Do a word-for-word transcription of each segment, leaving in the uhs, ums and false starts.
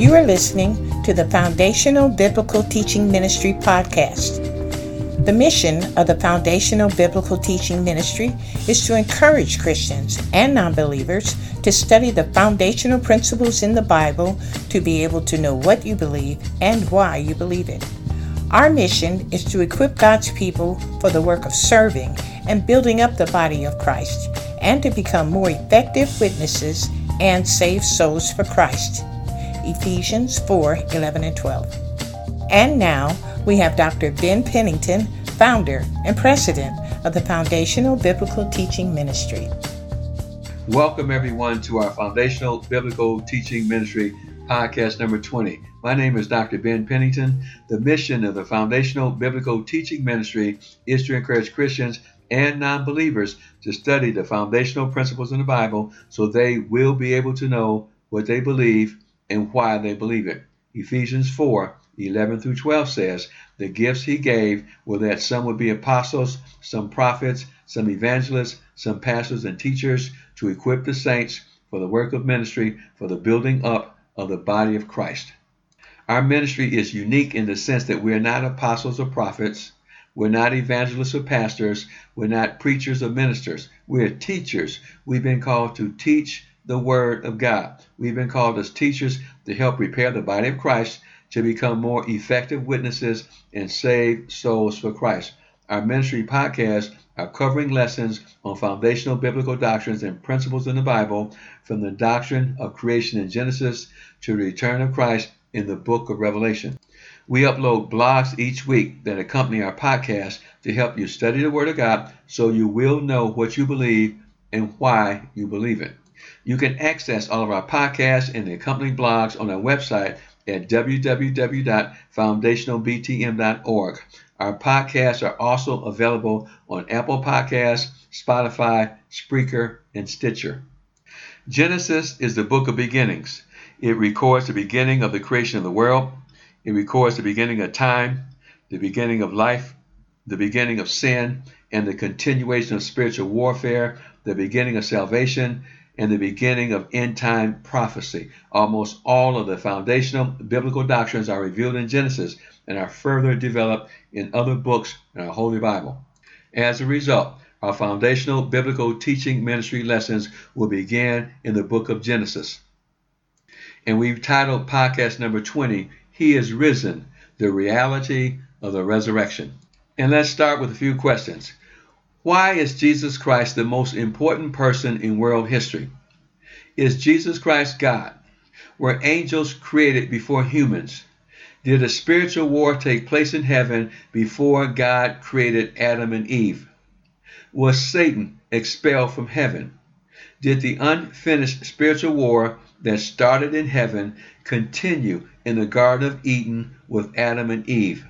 You are listening to the Foundational Biblical Teaching Ministry podcast. The mission of the Foundational Biblical Teaching Ministry is to encourage Christians and non-believers to study the foundational principles in the Bible to be able to know what you believe and why you believe it. Our mission is to equip God's people for the work of serving and building up the body of Christ, and to become more effective witnesses and save souls for Christ. Ephesians four, eleven and twelve. And now we have Doctor Ben Pennington, founder and president of the Foundational Biblical Teaching Ministry. Welcome everyone to our Foundational Biblical Teaching Ministry podcast number twenty. My name is Doctor Ben Pennington. The mission of the Foundational Biblical Teaching Ministry is to encourage Christians and non-believers to study the foundational principles in the Bible so they will be able to know what they believe and why they believe it. Ephesians four, eleven through twelve says, the gifts he gave were that some would be apostles, some prophets, some evangelists, some pastors and teachers, to equip the saints for the work of ministry, for the building up of the body of Christ. Our ministry is unique in the sense that we are not apostles or prophets. We're not evangelists or pastors. We're not preachers or ministers. We're teachers. We've been called to teach the Word of God. We've been called as teachers to help prepare the body of Christ to become more effective witnesses and save souls for Christ. Our ministry podcasts are covering lessons on foundational biblical doctrines and principles in the Bible, from the doctrine of creation in Genesis to the return of Christ in the book of Revelation. We upload blogs each week that accompany our podcast to help you study the Word of God so you will know what you believe and why you believe it. You can access all of our podcasts and the accompanying blogs on our website at w w w dot foundational b t m dot org. Our podcasts are also available on Apple Podcasts, Spotify, Spreaker, and Stitcher. Genesis is the book of beginnings. It records the beginning of the creation of the world. It records the beginning of time, the beginning of life, the beginning of sin, and the continuation of spiritual warfare, the beginning of salvation, and the beginning of end-time prophecy. Almost all of the foundational biblical doctrines are revealed in Genesis and are further developed in other books in our Holy Bible. As a result, our foundational biblical teaching ministry lessons will begin in the book of Genesis. And we've titled podcast number twenty, He is Risen, the Reality of the Resurrection. And let's start with a few questions. Why is Jesus Christ the most important person in world history? Is Jesus Christ God? Were angels created before humans? Did a spiritual war take place in heaven before God created Adam and Eve? Was Satan expelled from heaven? Did the unfinished spiritual war that started in heaven continue in the Garden of Eden with Adam and Eve?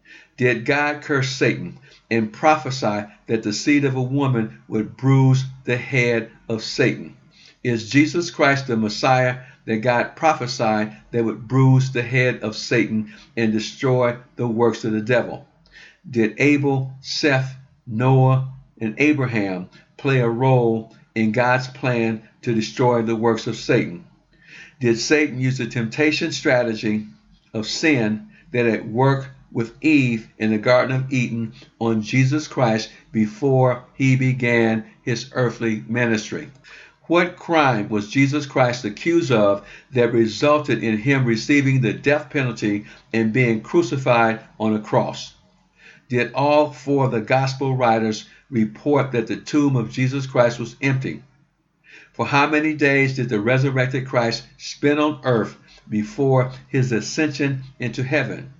Did God curse Satan and prophesy that the seed of a woman would bruise the head of Satan? Is Jesus Christ the Messiah that God prophesied that would bruise the head of Satan and destroy the works of the devil? Did Abel, Seth, Noah, and Abraham play a role in God's plan to destroy the works of Satan? Did Satan use the temptation strategy of sin that had worked with Eve in the Garden of Eden on Jesus Christ before he began his earthly ministry? What crime was Jesus Christ accused of that resulted in him receiving the death penalty and being crucified on a cross? Did all four of the gospel writers report that the tomb of Jesus Christ was empty? For how many days did the resurrected Christ spend on earth before his ascension into heaven?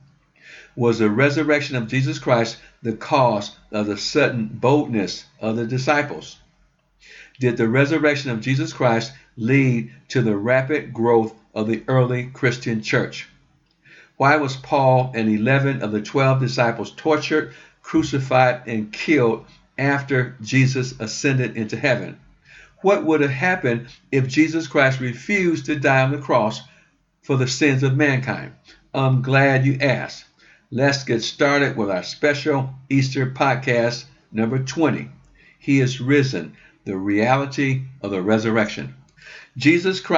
Was the resurrection of Jesus Christ the cause of the sudden boldness of the disciples? Did the resurrection of Jesus Christ lead to the rapid growth of the early Christian church? Why was Paul and eleven of the twelve disciples tortured, crucified, and killed after Jesus ascended into heaven? What would have happened if Jesus Christ refused to die on the cross for the sins of mankind? I'm glad you asked. Let's get started with our special Easter podcast number twenty. He is risen, the reality of the resurrection. Jesus Christ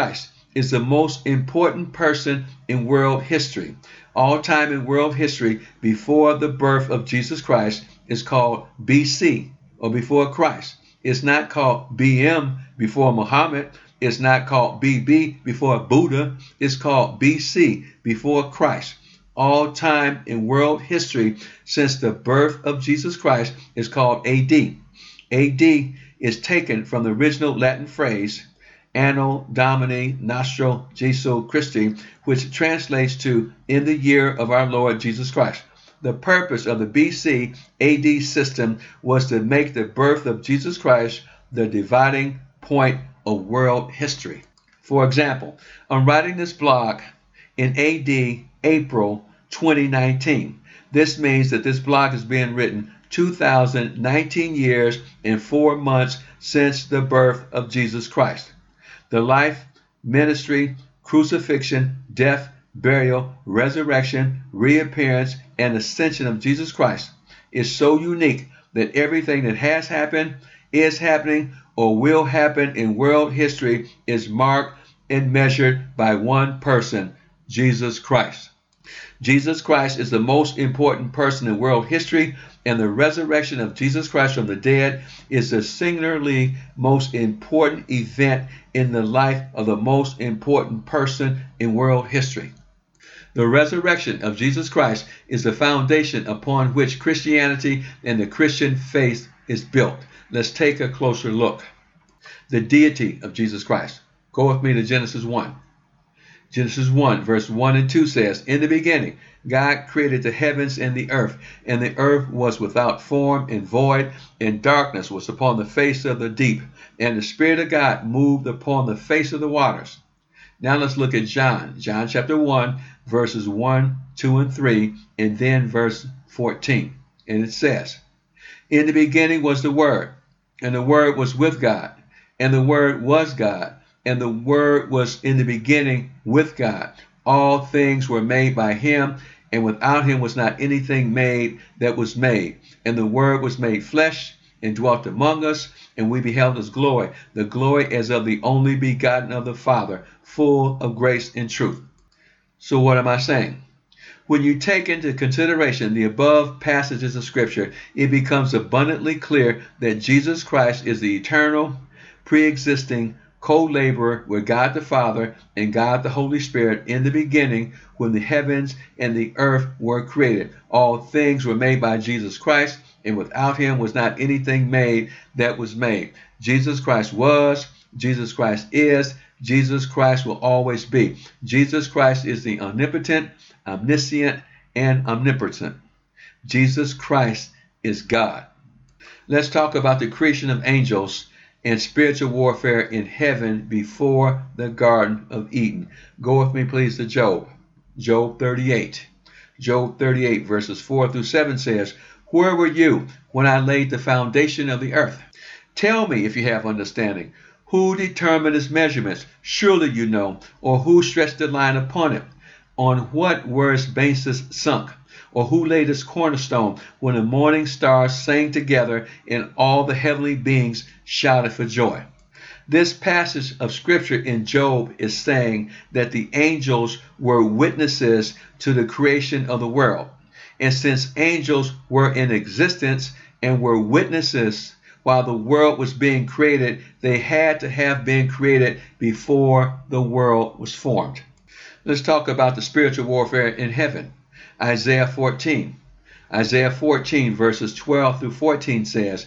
is the most important person in world history. All time in world history before the birth of Jesus Christ is called B C, or before Christ. It's not called B M, before Muhammad. It's not called B B, before Buddha. It's called B C, before Christ. All time in world history since the birth of Jesus Christ is called A D. A D is taken from the original Latin phrase Anno Domini Nostro Jesu Christi, which translates to in the year of our Lord Jesus Christ. The purpose of the B C A D system was to make the birth of Jesus Christ the dividing point of world history. For example, I'm writing this blog in A D April twenty nineteen. This means that this blog is being written two thousand nineteen years and four months since the birth of Jesus Christ. The life, ministry, crucifixion, death, burial, resurrection, reappearance, and ascension of Jesus Christ is so unique that everything that has happened, is happening, or will happen in world history is marked and measured by one person, Jesus Christ. Jesus Christ is the most important person in world history, and the resurrection of Jesus Christ from the dead is the singularly most important event in the life of the most important person in world history. The resurrection of Jesus Christ is the foundation upon which Christianity and the Christian faith is built. Let's take a closer look. The deity of Jesus Christ. Go with me to Genesis one. Genesis one, verse one and two says, in the beginning, God created the heavens and the earth, and the earth was without form and void, and darkness was upon the face of the deep, and the Spirit of God moved upon the face of the waters. Now let's look at John. John chapter one, verses one, two, and three, and then verse fourteen. And it says, in the beginning was the Word, and the Word was with God, and the Word was God. And the Word was in the beginning with God. All things were made by him, and without him was not anything made that was made. And the Word was made flesh and dwelt among us, and we beheld his glory, the glory as of the only begotten of the Father, full of grace and truth. So what am I saying? When you take into consideration the above passages of Scripture, it becomes abundantly clear that Jesus Christ is the eternal, pre-existing, co-laborer with God the Father and God the Holy Spirit in the beginning when the heavens and the earth were created. All things were made by Jesus Christ, and without him was not anything made that was made. Jesus Christ was, Jesus Christ is, Jesus Christ will always be. Jesus Christ is the omnipotent, omniscient, and omnipotent. Jesus Christ is God. Let's talk about the creation of angels and spiritual warfare in heaven before the Garden of Eden. Go with me, please, to Job. Job thirty-eight. Job thirty-eight, verses four through seven says, where were you when I laid the foundation of the earth? Tell me if you have understanding. Who determined its measurements? Surely you know. Or who stretched the line upon it? On what were its bases sunk? Or who laid its cornerstone when the morning stars sang together and all the heavenly beings shouted for joy? This passage of Scripture in Job is saying that the angels were witnesses to the creation of the world. And since angels were in existence and were witnesses while the world was being created, they had to have been created before the world was formed. Let's talk about the spiritual warfare in heaven. Isaiah fourteen. Isaiah fourteen, verses twelve through fourteen says,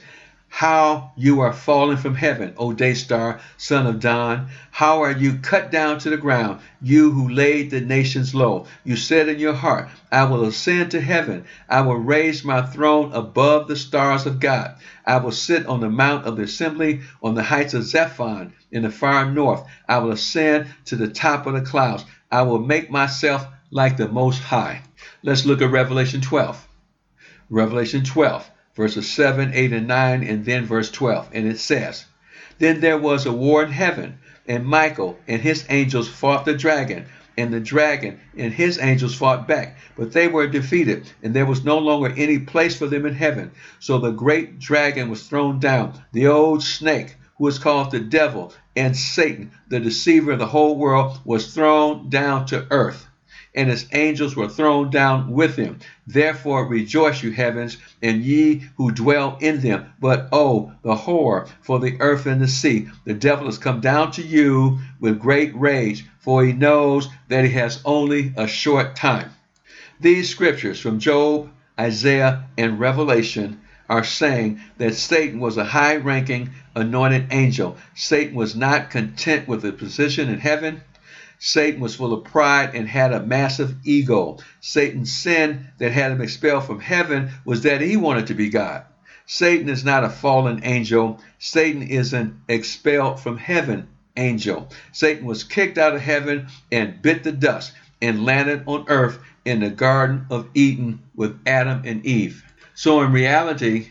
how you are fallen from heaven, O day star, son of dawn. How are you cut down to the ground, you who laid the nations low. You said in your heart, I will ascend to heaven. I will raise my throne above the stars of God. I will sit on the mount of the assembly, on the heights of Zephon, in the far north. I will ascend to the top of the clouds. I will make myself like the Most High. Let's look at Revelation twelve. Revelation twelve. Verses seven, eight, and nine, and then verse twelve. And it says, then there was a war in heaven, and Michael and his angels fought the dragon, and the dragon and his angels fought back. But they were defeated, and there was no longer any place for them in heaven. So the great dragon was thrown down, the old snake, who is called the devil and Satan, the deceiver of the whole world, was thrown down to earth, and his angels were thrown down with him. Therefore rejoice, you heavens, and ye who dwell in them. But oh, the horror for the earth and the sea. The devil has come down to you with great rage, for he knows that he has only a short time. These scriptures from Job, Isaiah, and Revelation are saying that Satan was a high-ranking anointed angel. Satan was not content with his position in heaven. Satan was full of pride and had a massive ego. Satan's sin that had him expelled from heaven was that he wanted to be God. Satan is not a fallen angel. Satan is an expelled from heaven angel. Satan was kicked out of heaven and bit the dust and landed on earth in the Garden of Eden with Adam and Eve. So in reality,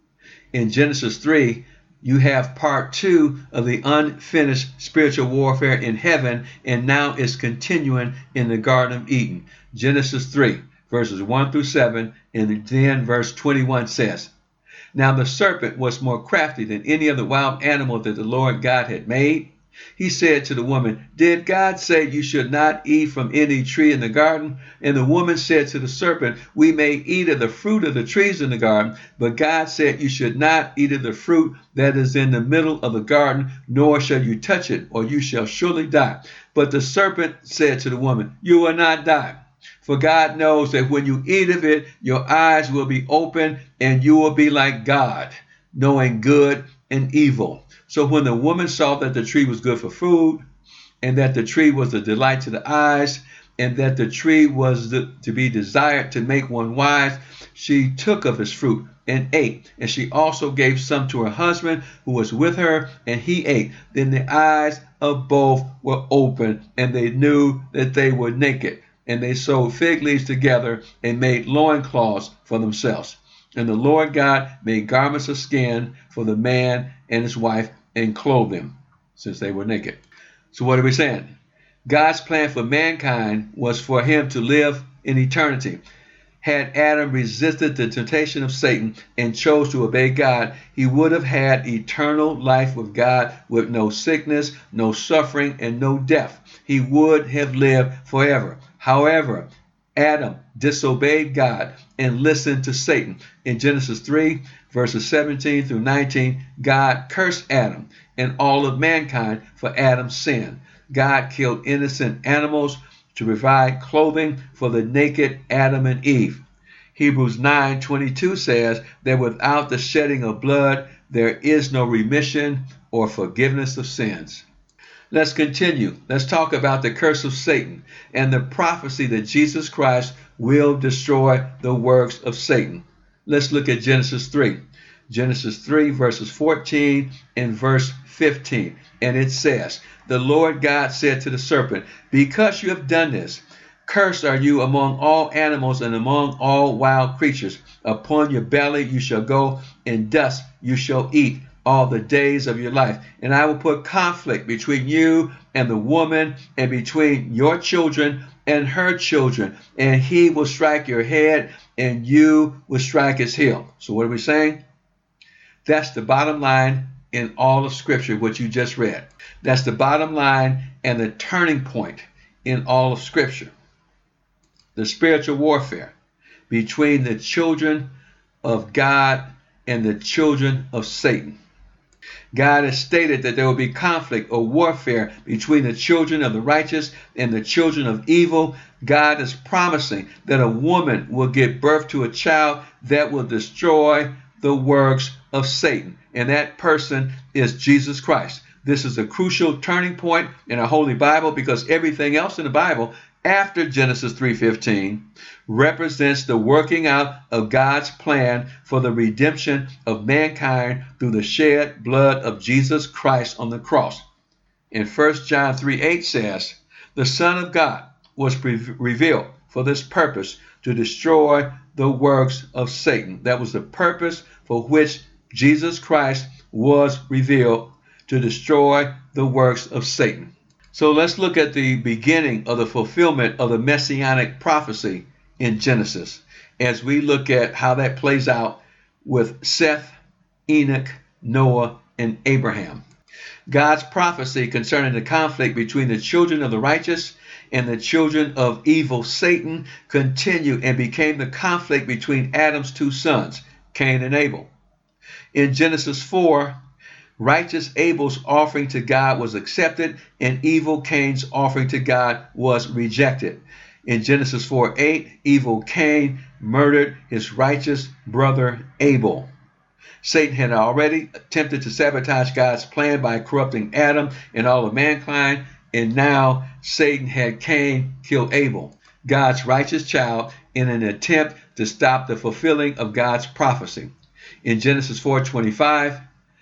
in Genesis three, you have part two of the unfinished spiritual warfare in heaven, and now it's continuing in the Garden of Eden. Genesis three, verses one through seven, and then verse twenty-one says, Now the serpent was more crafty than any of the wild animals that the Lord God had made. He said to the woman, Did God say you should not eat from any tree in the garden? And the woman said to the serpent, We may eat of the fruit of the trees in the garden, but God said you should not eat of the fruit that is in the middle of the garden, nor shall you touch it, or you shall surely die. But the serpent said to the woman, You will not die. For God knows that when you eat of it, your eyes will be open, and you will be like God, knowing good and evil. So when the woman saw that the tree was good for food, and that the tree was a delight to the eyes, and that the tree was the, to be desired to make one wise, she took of its fruit and ate. And she also gave some to her husband who was with her, and he ate. Then the eyes of both were open, and they knew that they were naked. And they sewed fig leaves together and made loincloths for themselves. And the Lord God made garments of skin for the man and his wife, and clothed them, since they were naked. So what are we saying? God's plan for mankind was for him to live in eternity. Had Adam resisted the temptation of Satan and chose to obey God, he would have had eternal life with God, with no sickness, no suffering, and no death. He would have lived forever. However, Adam disobeyed God and listened to Satan. In Genesis three, verses seventeen through nineteen, God cursed Adam and all of mankind for Adam's sin. God killed innocent animals to provide clothing for the naked Adam and Eve. Hebrews nine twenty-two says that without the shedding of blood, there is no remission or forgiveness of sins. Let's continue. Let's talk about the curse of Satan and the prophecy that Jesus Christ will destroy the works of Satan. Let's look at Genesis three. Genesis three, verses fourteen and verse fifteen. And it says, The Lord God said to the serpent, Because you have done this, cursed are you among all animals and among all wild creatures. Upon your belly you shall go, and dust you shall eat all the days of your life. And I will put conflict between you and the woman, and between your children and her children. And he will strike your head, and you will strike his heel. So what are we saying? That's the bottom line in all of Scripture, what you just read. That's the bottom line and the turning point in all of Scripture. The spiritual warfare between the children of God and the children of Satan. God has stated that there will be conflict or warfare between the children of the righteous and the children of evil. God is promising that a woman will give birth to a child that will destroy the works of Satan. And that person is Jesus Christ. This is a crucial turning point in our Holy Bible, because everything else in the Bible after Genesis three fifteen represents the working out of God's plan for the redemption of mankind through the shed blood of Jesus Christ on the cross. In First John three eight says, The Son of God was pre- revealed for this purpose, to destroy the works of Satan. That was the purpose for which Jesus Christ was revealed, to destroy the works of Satan. So let's look at the beginning of the fulfillment of the messianic prophecy in Genesis, as we look at how that plays out with Seth, Enoch, Noah, and Abraham. God's prophecy concerning the conflict between the children of the righteous and the children of evil, Satan, continued and became the conflict between Adam's two sons, Cain and Abel. In Genesis four, righteous Abel's offering to God was accepted, and evil Cain's offering to God was rejected. In Genesis four eight, evil Cain murdered his righteous brother Abel. Satan had already attempted to sabotage God's plan by corrupting Adam and all of mankind, and now Satan had Cain kill Abel, God's righteous child, in an attempt to stop the fulfilling of God's prophecy. In Genesis four twenty-five,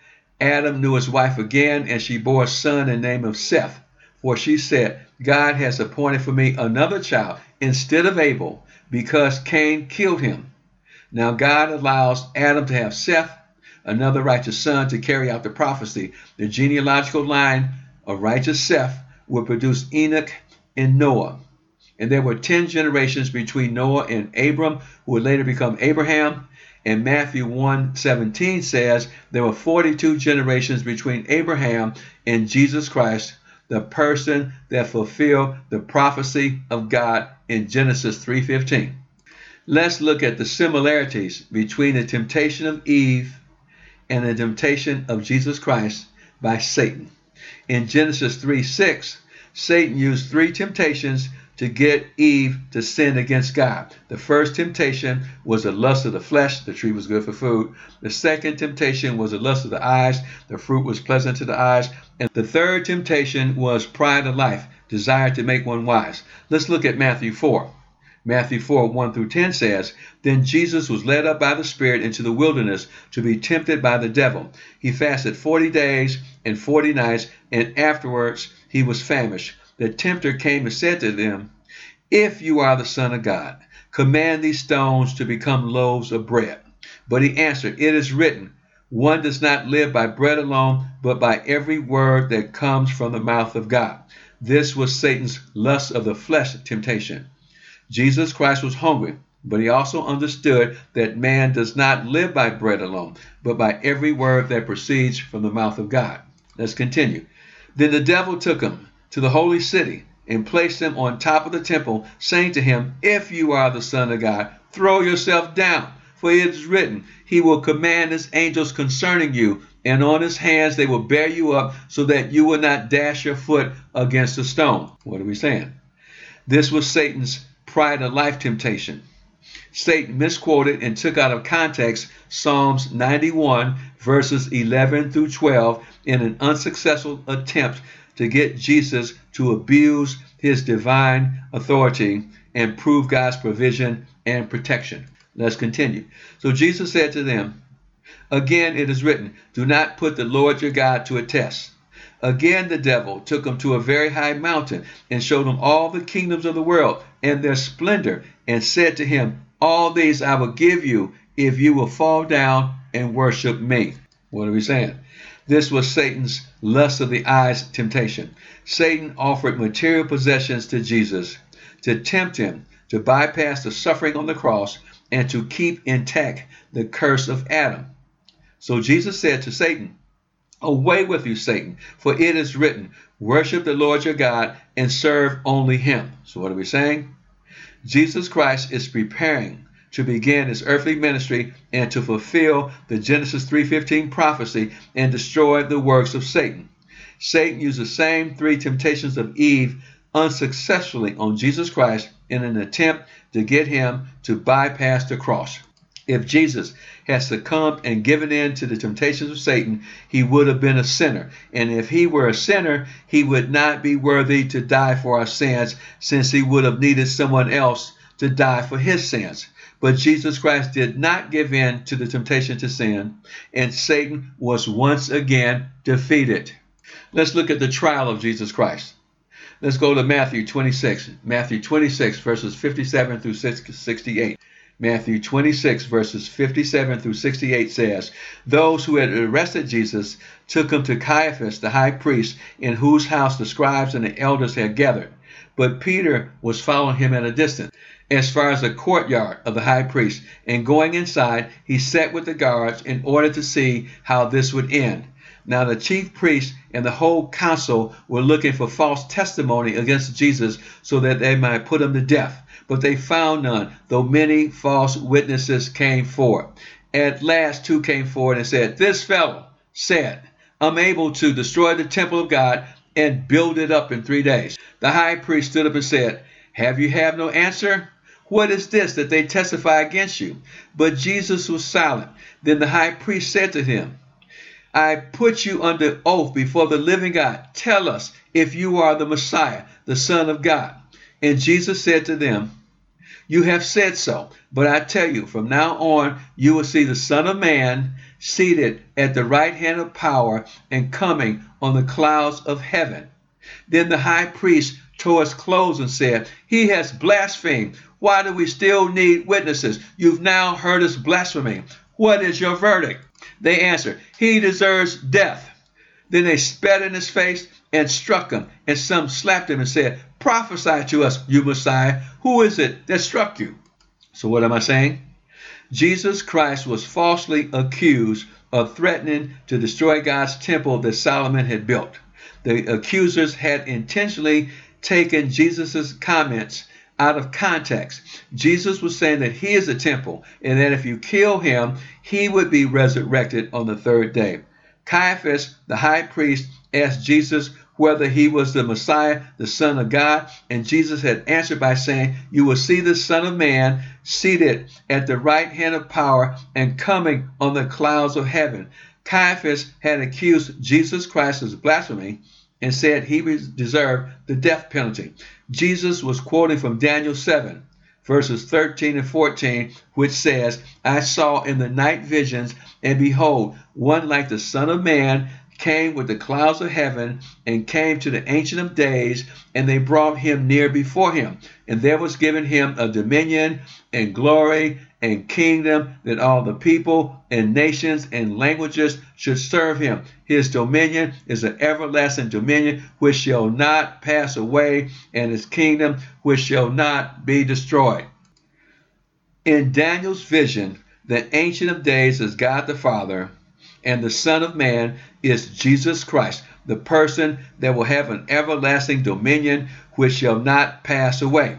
Adam knew his wife again, and she bore a son in the name of Seth. For she said, God has appointed for me another child instead of Abel, because Cain killed him. Now God allows Adam to have Seth, another righteous son, to carry out the prophecy. The genealogical line of righteous Seth would produce Enoch and Noah. And there were ten generations between Noah and Abram, who would later become Abraham. And Matthew one seventeen says there were forty-two generations between Abraham and Jesus Christ, the person that fulfilled the prophecy of God in Genesis three fifteen. Let's look at the similarities between the temptation of Eve and the temptation of Jesus Christ by Satan. In Genesis three six, Satan used three temptations to get Eve to sin against God. The first temptation was the lust of the flesh. The tree was good for food. The second temptation was the lust of the eyes. The fruit was pleasant to the eyes. And the third temptation was pride of life, desire to make one wise. Let's look at Matthew four. Matthew four, one through ten says, Then Jesus was led up by the Spirit into the wilderness to be tempted by the devil. He fasted forty days and forty nights, and afterwards he was famished. The tempter came and said to them, If you are the Son of God, command these stones to become loaves of bread. But he answered, It is written, One does not live by bread alone, but by every word that comes from the mouth of God. This was Satan's lust of the flesh temptation. Jesus Christ was hungry, but he also understood that man does not live by bread alone, but by every word that proceeds from the mouth of God. Let's continue. Then the devil took him to the holy city and placed him on top of the temple, saying to him, If you are the Son of God, throw yourself down, for it is written, He will command His angels concerning you, and on His hands they will bear you up, so that you will not dash your foot against a stone. What are we saying? This was Satan's pride of life temptation. Satan misquoted and took out of context Psalms ninety-one, verses eleven through twelve, in an unsuccessful attempt to get Jesus to abuse his divine authority and prove God's provision and protection. Let's continue. So Jesus said to them, Again it is written, Do not put the Lord your God to a test. Again the devil took him to a very high mountain and showed him all the kingdoms of the world and their splendor, and said to him, All these I will give you if you will fall down and worship me. What are we saying? This was Satan's lust of the eyes temptation. Satan offered material possessions to Jesus to tempt him to bypass the suffering on the cross and to keep intact the curse of Adam. So Jesus said to Satan, Away with you, Satan, for it is written, Worship the Lord your God and serve only him. So what are we saying? Jesus Christ is preparing to begin his earthly ministry and to fulfill the Genesis three fifteen prophecy and destroy the works of Satan. Satan used the same three temptations of Eve unsuccessfully on Jesus Christ in an attempt to get him to bypass the cross. If Jesus had succumbed and given in to the temptations of Satan, he would have been a sinner. And if he were a sinner, he would not be worthy to die for our sins, since he would have needed someone else to die for his sins. But Jesus Christ did not give in to the temptation to sin, and Satan was once again defeated. Let's look at the trial of Jesus Christ. Let's go to Matthew twenty-six. Matthew twenty-six, verses fifty-seven through sixty-eight. Matthew twenty-six, verses fifty-seven through sixty-eight says, Those who had arrested Jesus took him to Caiaphas, the high priest, in whose house the scribes and the elders had gathered. But Peter was following him at a distance, as far as the courtyard of the high priest, and going inside, he sat with the guards in order to see how this would end. Now the chief priests and the whole council were looking for false testimony against Jesus so that they might put him to death. But they found none, though many false witnesses came forward. At last two came forward and said, "This fellow said, I'm able to destroy the temple of God and build it up in three days. The high priest stood up and said, "Have you have no answer? What is this that they testify against you?" But Jesus was silent. Then the high priest said to him, "I put you under oath before the living God. Tell us if you are the Messiah, the Son of God." And Jesus said to them, "You have said so, but I tell you, from now on you will see the Son of Man seated at the right hand of power and coming on the clouds of heaven." Then the high priest tore his clothes and said, "He has blasphemed. Why do we still need witnesses? You've now heard his blasphemy. What is your verdict?" They answered, "He deserves death." Then they spat in his face and struck him, and some slapped him and said, "Prophesy to us, you Messiah. Who is it that struck you?" So what am I saying? Jesus Christ was falsely accused of threatening to destroy God's temple that Solomon had built. The accusers had intentionally taken Jesus' comments out of context. Jesus was saying that he is the temple, and that if you kill him, he would be resurrected on the third day. Caiaphas, the high priest, asked Jesus whether he was the Messiah, the Son of God, and Jesus had answered by saying, "You will see the Son of Man seated at the right hand of power and coming on the clouds of heaven." Caiaphas had accused Jesus Christ of blasphemy and said he deserved the death penalty. Jesus was quoting from Daniel seven, verses thirteen and fourteen, which says, "I saw in the night visions, and behold, one like the Son of Man came with the clouds of heaven and came to the Ancient of Days, and they brought him near before him. And there was given him a dominion and glory and kingdom, that all the people and nations and languages should serve him. His dominion is an everlasting dominion which shall not pass away, and his kingdom which shall not be destroyed." In Daniel's vision, the Ancient of Days is God the Father, and the Son of Man is Jesus Christ, the person that will have an everlasting dominion which shall not pass away.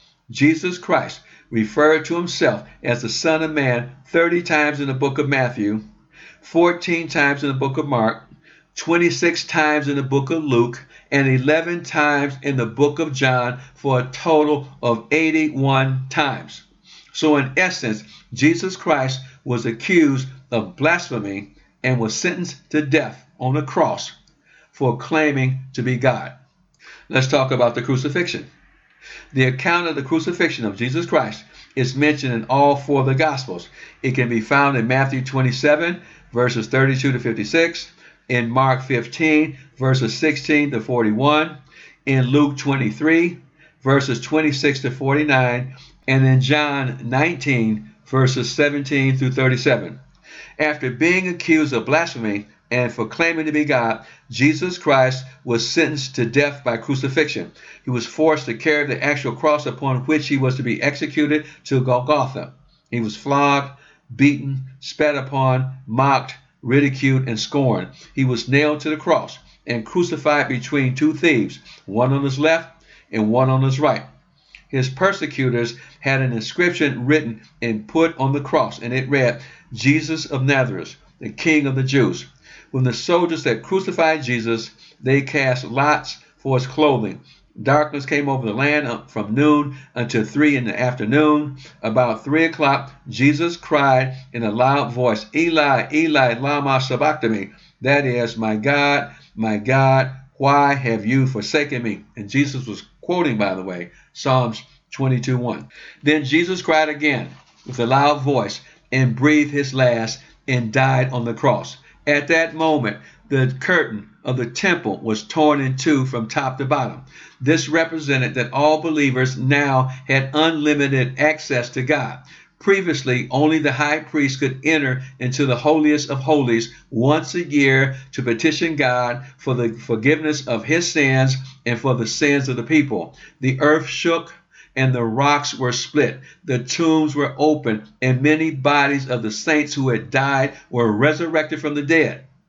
Jesus Christ referred to himself as the Son of Man thirty times in the book of Matthew, fourteen times in the book of Mark, twenty-six times in the book of Luke, and eleven times in the book of John, for a total of eighty-one times. So in essence, Jesus Christ was accused of blasphemy and was sentenced to death on the cross for claiming to be God. Let's talk about the crucifixion. The account of the crucifixion of Jesus Christ is mentioned in all four of the Gospels. It can be found in Matthew twenty-seven, verses thirty-two to fifty-six, in Mark fifteen, verses sixteen to forty-one, in Luke twenty-three, verses twenty-six to forty-nine, and in John nineteen, verses seventeen through thirty-seven. After being accused of blasphemy and for claiming to be God, Jesus Christ was sentenced to death by crucifixion. He was forced to carry the actual cross upon which he was to be executed to Golgotha. He was flogged, beaten, spat upon, mocked, ridiculed, and scorned. He was nailed to the cross and crucified between two thieves, one on his left and one on his right. His persecutors had an inscription written and put on the cross, and it read, "Jesus of Nazareth, the King of the Jews." When the soldiers had crucified Jesus, they cast lots for his clothing. Darkness came over the land from noon until three in the afternoon. About three o'clock, Jesus cried in a loud voice, "Eli, Eli, lama sabachthani?" That is, "My God, my God, why have you forsaken me?" And Jesus was quoting, by the way, Psalms twenty-two one. Then Jesus cried again with a loud voice and breathed his last and died on the cross. At that moment, the curtain of the temple was torn in two from top to bottom. This represented that all believers now had unlimited access to God. Previously, only the high priest could enter into the holiest of holies once a year to petition God for the forgiveness of his sins and for the sins of the people. The earth shook and the rocks were split. The tombs were opened, and many bodies of the saints who had died were resurrected from the dead.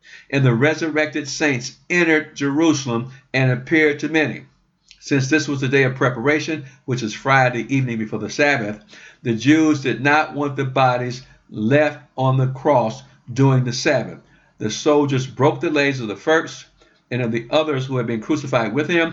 and the resurrected saints entered Jerusalem and appeared to many. Since this was the day of preparation, which is Friday evening before the Sabbath, the Jews did not want the bodies left on the cross during the Sabbath. The soldiers broke the legs of the first and of the others who had been crucified with him.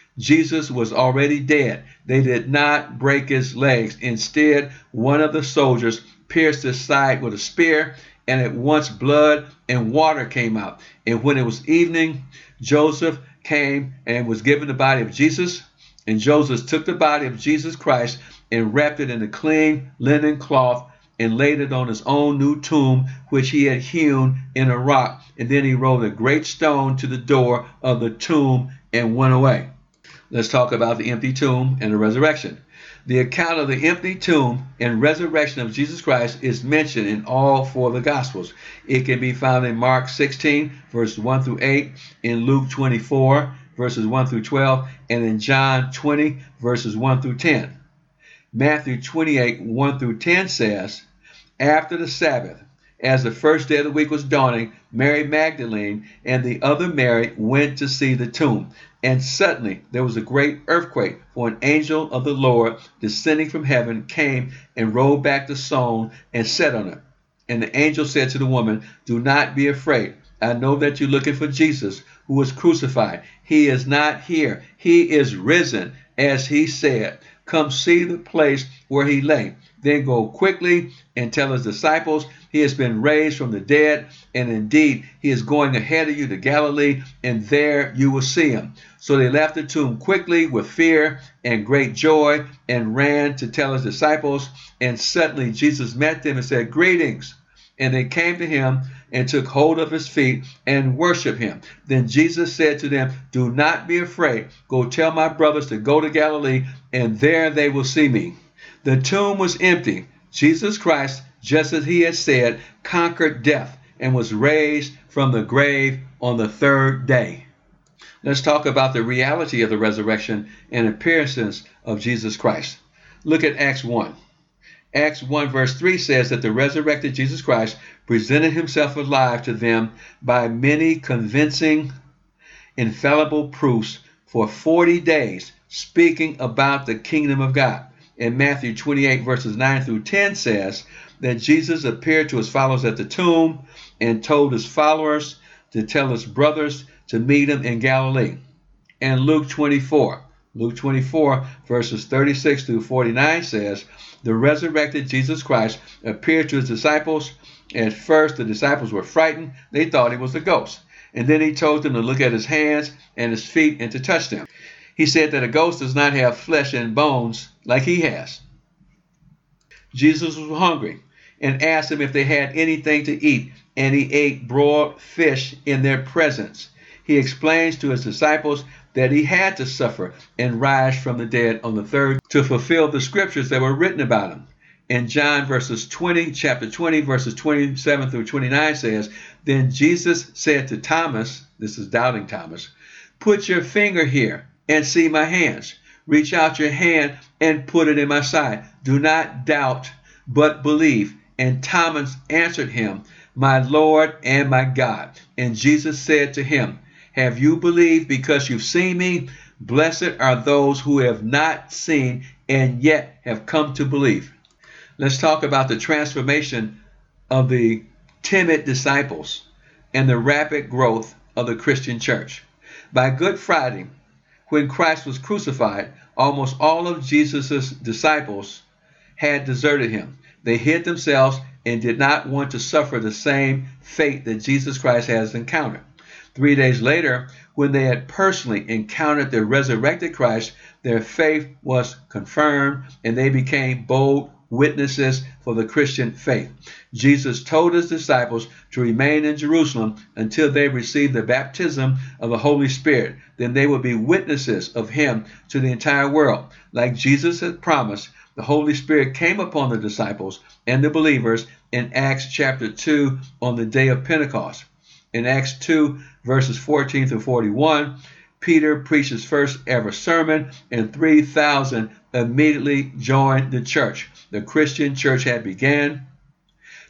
Jesus was already dead. They did not break his legs. Instead, one of the soldiers pierced his side with a spear, and at once blood and water came out. And when it was evening, Joseph came and was given the body of Jesus. And Joseph took the body of Jesus Christ and wrapped it in a clean linen cloth and laid it on his own new tomb, which he had hewn in a rock. And then he rolled a great stone to the door of the tomb and went away. Let's talk about the empty tomb and the resurrection. The account of the empty tomb and resurrection of Jesus Christ is mentioned in all four of the Gospels. It can be found in Mark sixteen, verses one through eight, in Luke twenty-four, verses one through twelve, and in John twenty, verses one through ten. Matthew twenty-eight, one through ten says, after the Sabbath, as the first day of the week was dawning, Mary Magdalene and the other Mary went to see the tomb. And suddenly there was a great earthquake, for an angel of the Lord descending from heaven came and rolled back the stone and sat on it. And the angel said to the woman, do not be afraid. I know that you're looking for Jesus, who was crucified. He is not here. He is risen, as he said. Come see the place where he lay. Then go quickly and tell his disciples he has been raised from the dead, and indeed he is going ahead of you to Galilee, and there you will see him. So they left the tomb quickly with fear and great joy and ran to tell his disciples. And suddenly Jesus met them and said, greetings. And they came to him and took hold of his feet and worshiped him. Then Jesus said to them, do not be afraid. Go tell my brothers to go to Galilee, and there they will see me. The tomb was empty. Jesus Christ, just as he had said, conquered death and was raised from the grave on the third day. Let's talk about the reality of the resurrection and appearances of Jesus Christ. Look at Acts one. Acts one verse three says that the resurrected Jesus Christ presented himself alive to them by many convincing, infallible proofs for forty days, speaking about the kingdom of God. And Matthew twenty-eight verses nine through ten says that Jesus appeared to his followers at the tomb and told his followers to tell his brothers to meet him in Galilee. And Luke twenty-four, Luke twenty-four verses thirty-six through forty-nine says, the resurrected Jesus Christ appeared to his disciples. At first, the disciples were frightened. They thought he was a ghost. And then he told them to look at his hands and his feet and to touch them. He said that a ghost does not have flesh and bones like he has. Jesus was hungry and asked them if they had anything to eat, and he ate broiled fish in their presence. He explains to his disciples that he had to suffer and rise from the dead on the third to fulfill the scriptures that were written about him. In John verses twenty, chapter twenty, verses twenty-seven through twenty-nine says, then Jesus said to Thomas, this is doubting Thomas, put your finger here and see my hands. Reach out your hand and put it in my side. Do not doubt, but believe. And Thomas answered him, my Lord and my God. And Jesus said to him, have you believed because you've seen me? Blessed are those who have not seen and yet have come to believe. Let's talk about the transformation of the timid disciples and the rapid growth of the Christian church. By Good Friday, when Christ was crucified, almost all of Jesus' disciples had deserted him. They hid themselves and did not want to suffer the same fate that Jesus Christ has encountered. Three days later, when they had personally encountered the resurrected Christ, their faith was confirmed and they became bold witnesses for the Christian faith. Jesus told his disciples to remain in Jerusalem until they received the baptism of the Holy Spirit. Then they would be witnesses of him to the entire world. Like Jesus had promised, the Holy Spirit came upon the disciples and the believers in Acts chapter two on the day of Pentecost. In Acts two, verses fourteen through forty-one, Peter preached his first ever sermon, and three thousand immediately joined the church. The Christian church had begun.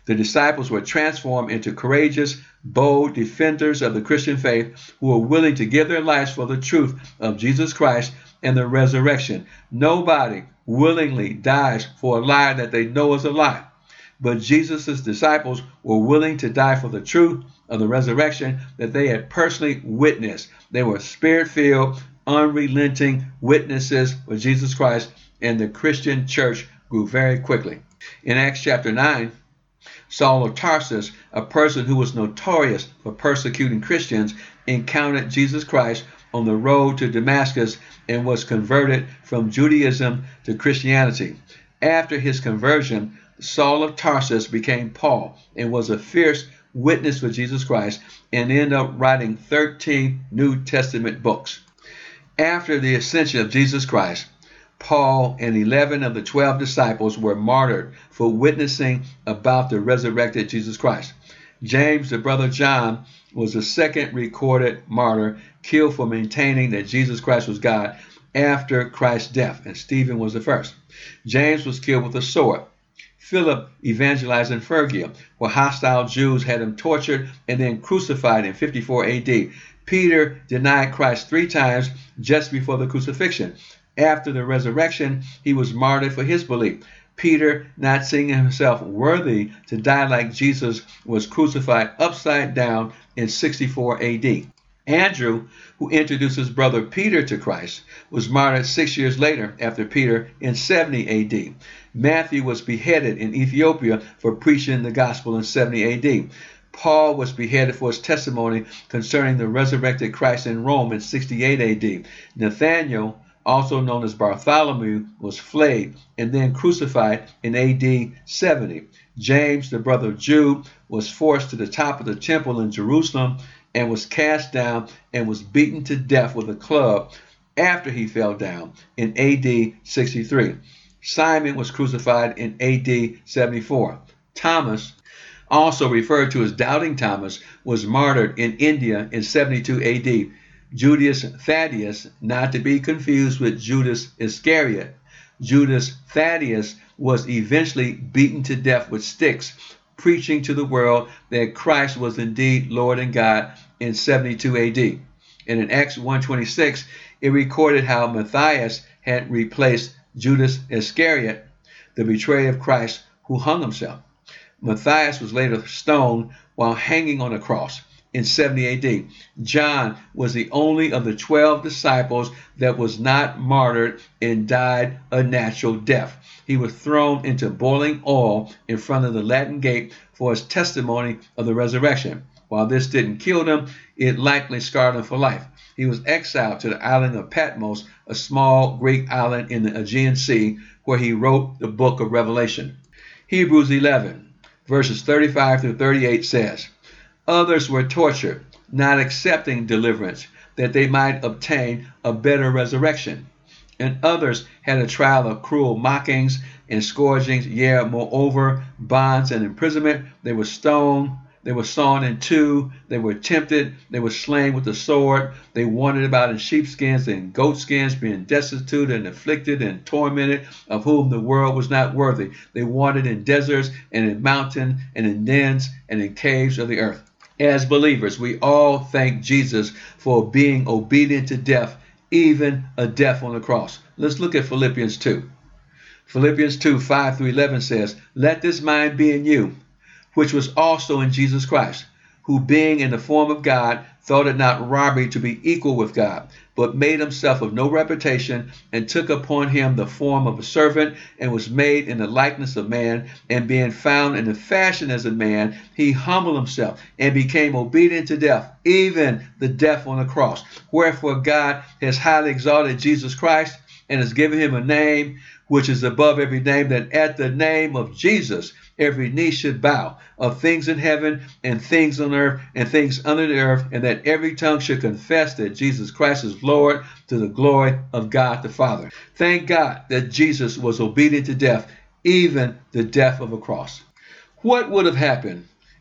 The disciples were transformed into courageous, bold defenders of the Christian faith who were willing to give their lives for the truth of Jesus Christ and the resurrection. Nobody willingly dies for a lie that they know is a lie. But Jesus' disciples were willing to die for the truth of the resurrection that they had personally witnessed. They were spirit-filled, unrelenting witnesses for Jesus Christ, and the Christian church grew very quickly. In Acts chapter nine, Saul of Tarsus, a person who was notorious for persecuting Christians, encountered Jesus Christ on the road to Damascus and was converted from Judaism to Christianity. After his conversion, Saul of Tarsus became Paul and was a fierce witness for Jesus Christ and ended up writing thirteen New Testament books. After the ascension of Jesus Christ, Paul and eleven of the twelve disciples were martyred for witnessing about the resurrected Jesus Christ. James, the brother of John, was the second recorded martyr, killed for maintaining that Jesus Christ was God after Christ's death, and Stephen was the first. James was killed with a sword. Philip evangelized in Phrygia, where hostile Jews had him tortured and then crucified in fifty-four A D. Peter denied Christ three times just before the crucifixion. After the resurrection, he was martyred for his belief. Peter, not seeing himself worthy to die like Jesus, was crucified upside down in sixty-four A D. Andrew, who introduced his brother Peter to Christ, was martyred six years later after Peter in seventy A D. Matthew was beheaded in Ethiopia for preaching the gospel in seventy A D. Paul was beheaded for his testimony concerning the resurrected Christ in Rome in sixty-eight A D. Nathanael, also known as Bartholomew, was flayed and then crucified in A D seventy. James, the brother of Jude, was forced to the top of the temple in Jerusalem and was cast down and was beaten to death with a club after he fell down in A D sixty-three. Simon was crucified in A D seventy-four. Thomas, also referred to as Doubting Thomas, was martyred in India in seventy-two A D. Judas Thaddeus, not to be confused with Judas Iscariot. Judas Thaddeus was eventually beaten to death with sticks, preaching to the world that Christ was indeed Lord and God in seventy-two A D. And in Acts one twenty-six, it recorded how Matthias had replaced Judas Iscariot, the betrayer of Christ, who hung himself. Matthias was later stoned while hanging on a cross in seventy A D. John was the only of the twelve disciples that was not martyred and died a natural death. He was thrown into boiling oil in front of the Latin Gate for his testimony of the resurrection. While this didn't kill him, it likely scarred him for life. He was exiled to the island of Patmos, a small Greek island in the Aegean Sea, where he wrote the book of Revelation. Hebrews eleven, verses thirty-five through thirty-eight says, "Others were tortured, not accepting deliverance, that they might obtain a better resurrection. And others had a trial of cruel mockings and scourgings, yea, moreover, bonds and imprisonment. They were stoned, they were sawn in two, they were tempted, they were slain with the sword. They wandered about in sheepskins and goatskins, being destitute and afflicted and tormented, of whom the world was not worthy. They wandered in deserts and in mountains and in dens and in caves of the earth." As believers, we all thank Jesus for being obedient to death, even a death on the cross. Let's look at Philippians two. Philippians two, five through eleven says, "Let this mind be in you, which was also in Jesus Christ, who being in the form of God, thought it not robbery to be equal with God, but made himself of no reputation, and took upon him the form of a servant, and was made in the likeness of man. And being found in the fashion as a man, he humbled himself, and became obedient to death, even the death on the cross. Wherefore God has highly exalted Jesus Christ, and has given him a name which is above every name, that at the name of Jesus every knee should bow, of things in heaven and things on earth and things under the earth, and that every tongue should confess that Jesus Christ is Lord, to the glory of God the Father." Thank God that Jesus was obedient to death, even the death of a cross. What would have happened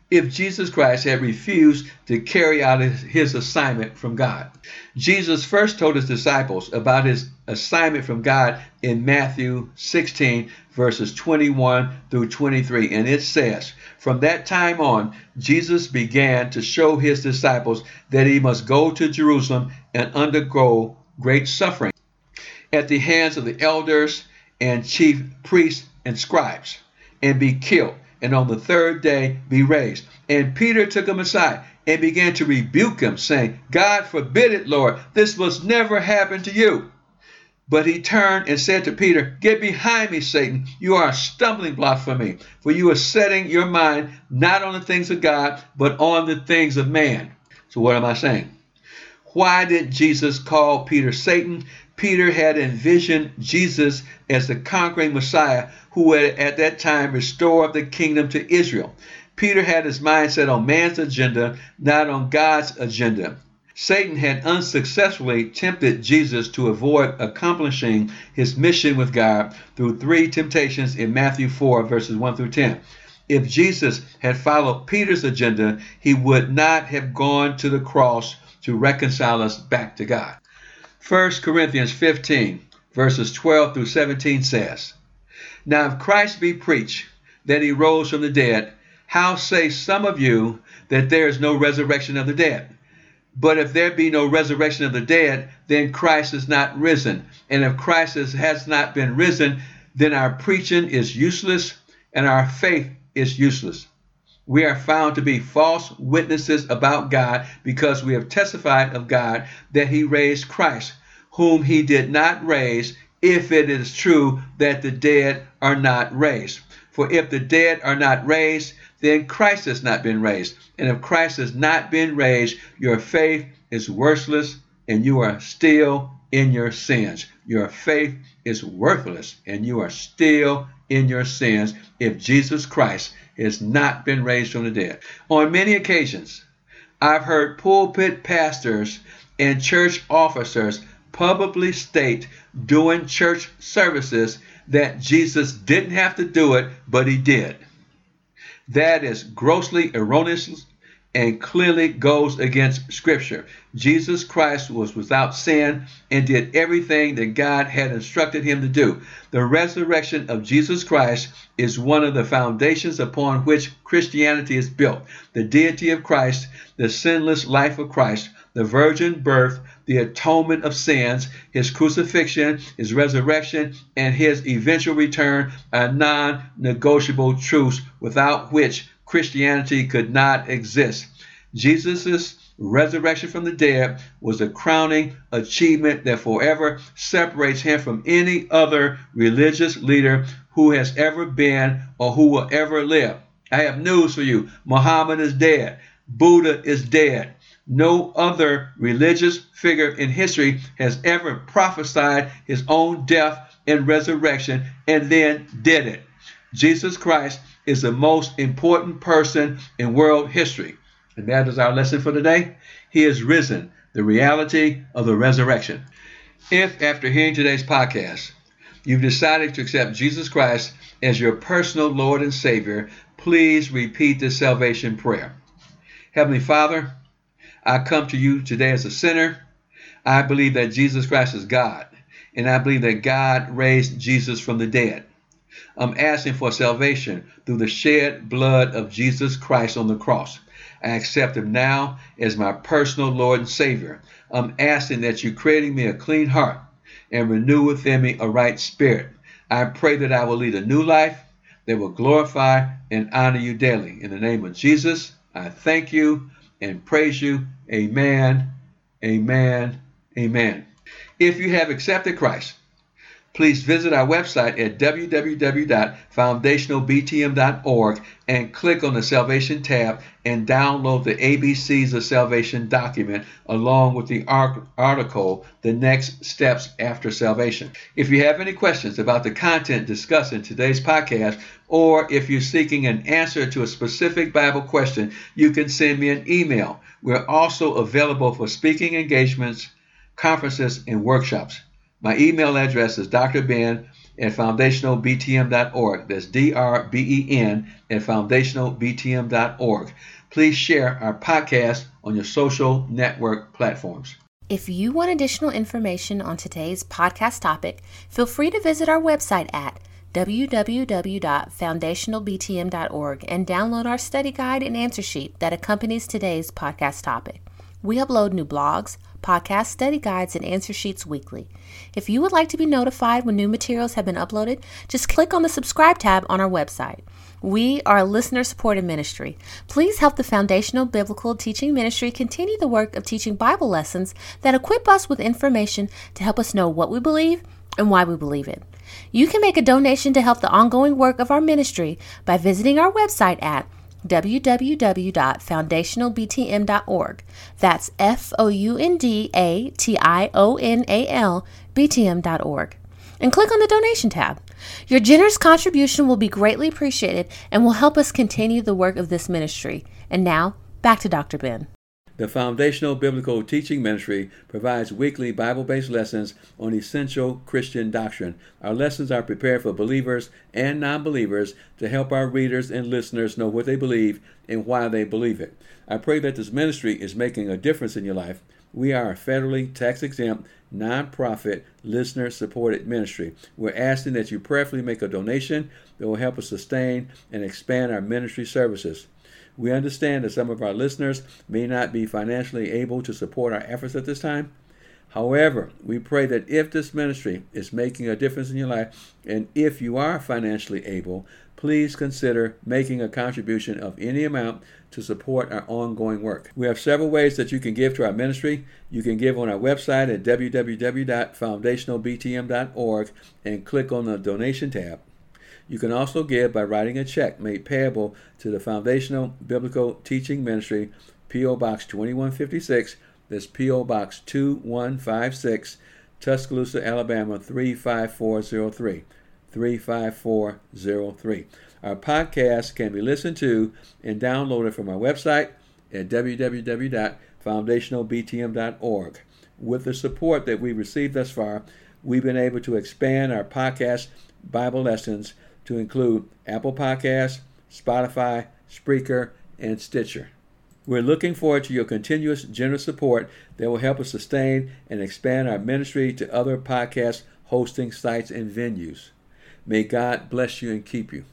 if Jesus Christ had refused to carry out his, his assignment from God. Jesus first told his disciples about his assignment from God in Matthew sixteen, verses twenty-one through twenty-three. And it says, from that time on, Jesus began to show his disciples that he must go to Jerusalem and undergo great suffering at the hands of the elders and chief priests and scribes, and be killed, and on the third day be raised. And Peter took him aside and began to rebuke him, saying, God forbid it, Lord, this must never happen to you. But he turned and said to Peter, get behind me, Satan. You are a stumbling block for me, for you are setting your mind not on the things of God, but on the things of man. So what am I saying? Why did Jesus call Peter Satan? Peter had envisioned Jesus as the conquering Messiah who would at that time restore the kingdom to Israel. Peter had his mind set on man's agenda, not on God's agenda. Satan had unsuccessfully tempted Jesus to avoid accomplishing his mission with God through three temptations in Matthew four, verses one through ten. If Jesus had followed Peter's agenda, he would not have gone to the cross to reconcile us back to God. First Corinthians fifteen, verses twelve through seventeen says, now if Christ be preached that he rose from the dead, how say some of you that there is no resurrection of the dead? But if there be no resurrection of the dead, then Christ is not risen. And if Christ has not been risen, then our preaching is useless and our faith is useless. We are found to be false witnesses about God because we have testified of God that he raised Christ, whom he did not raise, if it is true that the dead are not raised. For if the dead are not raised, then Christ has not been raised. And if Christ has not been raised, your faith is worthless and you are still in your sins. Your faith is worthless and you are still in your sins if Jesus Christ has not been raised from the dead. On many occasions, I've heard pulpit pastors and church officers publicly state during church services that Jesus didn't have to do it, but he did. That is grossly erroneous and clearly goes against Scripture. Jesus Christ was without sin and did everything that God had instructed him to do. The resurrection of Jesus Christ is one of the foundations upon which Christianity is built. The deity of Christ, the sinless life of Christ, the virgin birth, the atonement of sins, his crucifixion, his resurrection, and his eventual return are non-negotiable truths without which Christianity could not exist. Jesus' resurrection from the dead was a crowning achievement that forever separates him from any other religious leader who has ever been or who will ever live. I have news for you. Muhammad is dead. Buddha is dead. No other religious figure in history has ever prophesied his own death and resurrection and then did it. Jesus Christ is the most important person in world history. And that is our lesson for today. He is risen, the reality of the resurrection. If after hearing today's podcast, you've decided to accept Jesus Christ as your personal Lord and Savior, please repeat this salvation prayer. Heavenly Father, I come to you today as a sinner. I believe that Jesus Christ is God, and I believe that God raised Jesus from the dead. I'm asking for salvation through the shed blood of Jesus Christ on the cross. I accept him now as my personal Lord and Savior. I'm asking that you create in me a clean heart and renew within me a right spirit. I pray that I will lead a new life that will glorify and honor you daily. In the name of Jesus, I thank you and praise you. Amen, amen, amen. If you have accepted Christ, please visit our website at w w w dot foundational b t m dot org and click on the Salvation tab and download the A B Cs of Salvation document along with the article, The Next Steps After Salvation. If you have any questions about the content discussed in today's podcast, or if you're seeking an answer to a specific Bible question, you can send me an email. We're also available for speaking engagements, conferences, and workshops. My email address is d r ben at foundational b t m dot org. That's D R B E N at foundational b t m dot org. Please share our podcast on your social network platforms. If you want additional information on today's podcast topic, feel free to visit our website at w w w dot foundational b t m dot org and download our study guide and answer sheet that accompanies today's podcast topic. We upload new blogs, podcasts, study guides, and answer sheets weekly. If you would like to be notified when new materials have been uploaded, just click on the subscribe tab on our website. We are a listener-supported ministry. Please help the Foundational Biblical Teaching Ministry continue the work of teaching Bible lessons that equip us with information to help us know what we believe and why we believe it. You can make a donation to help the ongoing work of our ministry by visiting our website at w w w dot foundational b t m dot org. That's F O U N D A T I O N A L B T M dot org. And click on the donation tab. Your generous contribution will be greatly appreciated and will help us continue the work of this ministry. And now, back to Doctor Ben. The Foundational Biblical Teaching Ministry provides weekly Bible-based lessons on essential Christian doctrine. Our lessons are prepared for believers and non-believers to help our readers and listeners know what they believe and why they believe it. I pray that this ministry is making a difference in your life. We are a federally tax-exempt, non-profit, listener-supported ministry. We're asking that you prayerfully make a donation that will help us sustain and expand our ministry services. We understand that some of our listeners may not be financially able to support our efforts at this time. However, we pray that if this ministry is making a difference in your life, and if you are financially able, please consider making a contribution of any amount to support our ongoing work. We have several ways that you can give to our ministry. You can give on our website at w w w dot foundational b t m dot org and click on the donation tab. You can also give by writing a check made payable to the Foundational Biblical Teaching Ministry, P O. Box twenty-one fifty-six, that's P O. Box two one five six, Tuscaloosa, Alabama three five four zero three, three five four zero three. Our podcast can be listened to and downloaded from our website at w w w dot foundational b t m dot org. With the support that we've received thus far, we've been able to expand our podcast Bible lessons to include Apple Podcasts, Spotify, Spreaker, and Stitcher. We're looking forward to your continuous generous support that will help us sustain and expand our ministry to other podcast hosting sites and venues. May God bless you and keep you.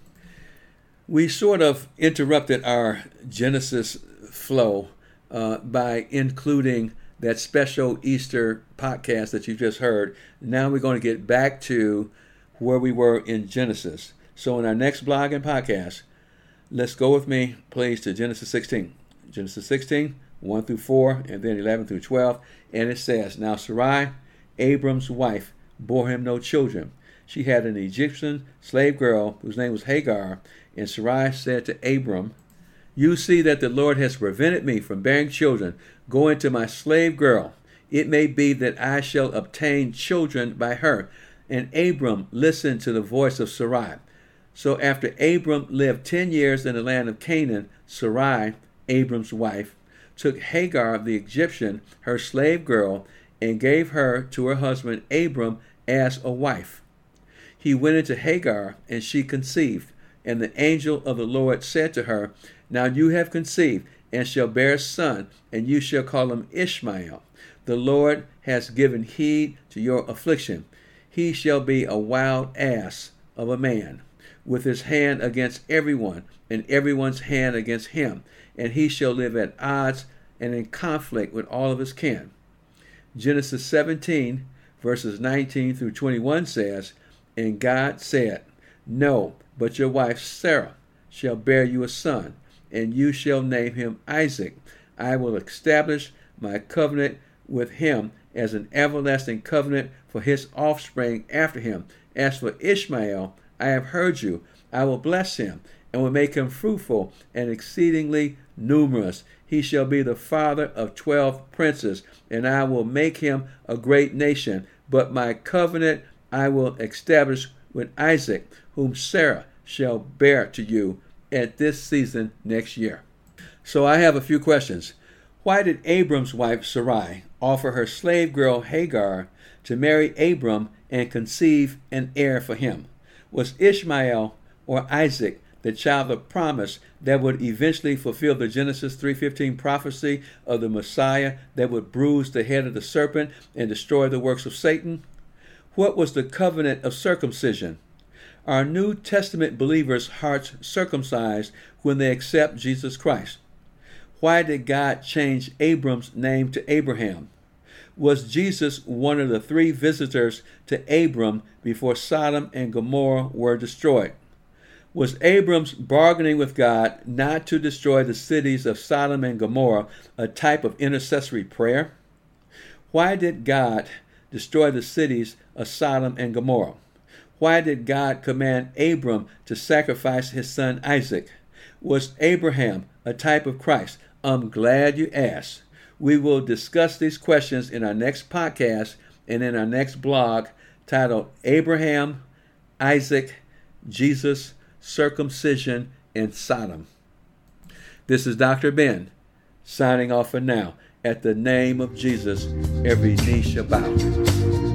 We sort of interrupted our Genesis flow uh, by including that special Easter podcast that you just heard. Now we're going to get back to where we were in Genesis. So in our next blog and podcast, let's go with me, please, to Genesis sixteen. Genesis sixteen, one through four, and then eleven through twelve. And it says, Now Sarai, Abram's wife, bore him no children. She had an Egyptian slave girl whose name was Hagar. And Sarai said to Abram, You see that the Lord has prevented me from bearing children. Go into my slave girl. It may be that I shall obtain children by her. And Abram listened to the voice of Sarai. So after Abram lived ten years in the land of Canaan, Sarai, Abram's wife, took Hagar the Egyptian, her slave girl, and gave her to her husband Abram as a wife. He went into Hagar, and she conceived. And the angel of the Lord said to her, Now you have conceived, and shall bear a son, and you shall call him Ishmael. The Lord has given heed to your affliction. He shall be a wild ass of a man, with his hand against everyone, and everyone's hand against him, and he shall live at odds and in conflict with all of his kin. Genesis seventeen, verses nineteen through twenty-one says, And God said, No, but your wife Sarah shall bear you a son, and you shall name him Isaac. I will establish my covenant with him as an everlasting covenant for his offspring after him. As for Ishmael, I have heard you. I will bless him, and will make him fruitful and exceedingly numerous. He shall be the father of twelve princes, and I will make him a great nation. But my covenant I will establish with Isaac, whom Sarah shall bear to you at this season next year. So I have a few questions. Why did Abram's wife Sarai offer her slave girl Hagar to marry Abram and conceive an heir for him? Was Ishmael or Isaac the child of promise that would eventually fulfill the Genesis three fifteen prophecy of the Messiah that would bruise the head of the serpent and destroy the works of Satan? What was the covenant of circumcision? Are New Testament believers' hearts circumcised when they accept Jesus Christ? Why did God change Abram's name to Abraham? Was Jesus one of the three visitors to Abram before Sodom and Gomorrah were destroyed? Was Abram's bargaining with God not to destroy the cities of Sodom and Gomorrah a type of intercessory prayer? Why did God destroy the cities of Sodom and Gomorrah? Why did God command Abram to sacrifice his son Isaac? Was Abraham a type of Christ? I'm glad you asked. We will discuss these questions in our next podcast and in our next blog titled Abraham, Isaac, Jesus, Circumcision, and Sodom. This is Doctor Ben, signing off for now. At the name of Jesus, every knee shall bow.